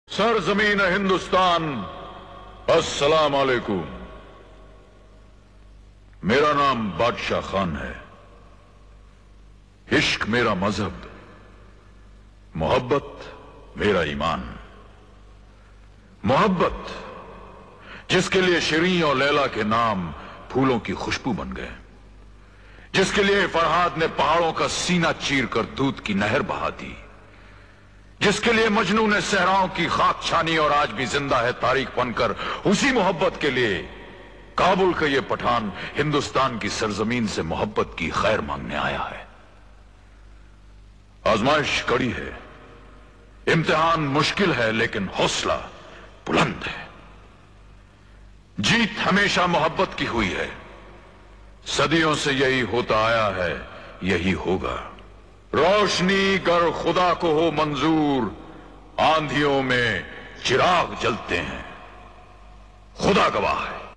سرزمین ہندوستان، السلام علیکم۔ میرا نام بادشاہ خان ہے۔ عشق میرا مذہب، محبت میرا ایمان۔ محبت جس کے لیے شیریں اور لیلا کے نام پھولوں کی خوشبو بن گئے، جس کے لیے فرحاد نے پہاڑوں کا سینہ چیر کر دودھ کی نہر بہا دی، جس کے لیے مجنو نے صحراؤں کی خاک چھانی اور آج بھی زندہ ہے تاریخ بن کر، اسی محبت کے لیے کابل کا یہ پٹھان ہندوستان کی سرزمین سے محبت کی خیر مانگنے آیا ہے۔ آزمائش کڑی ہے، امتحان مشکل ہے، لیکن حوصلہ بلند ہے۔ جیت ہمیشہ محبت کی ہوئی ہے، صدیوں سے یہی ہوتا آیا ہے، یہی ہوگا۔ روشنی گر خدا کو ہو منظور، آندھیوں میں چراغ جلتے ہیں، خدا گواہ ہے۔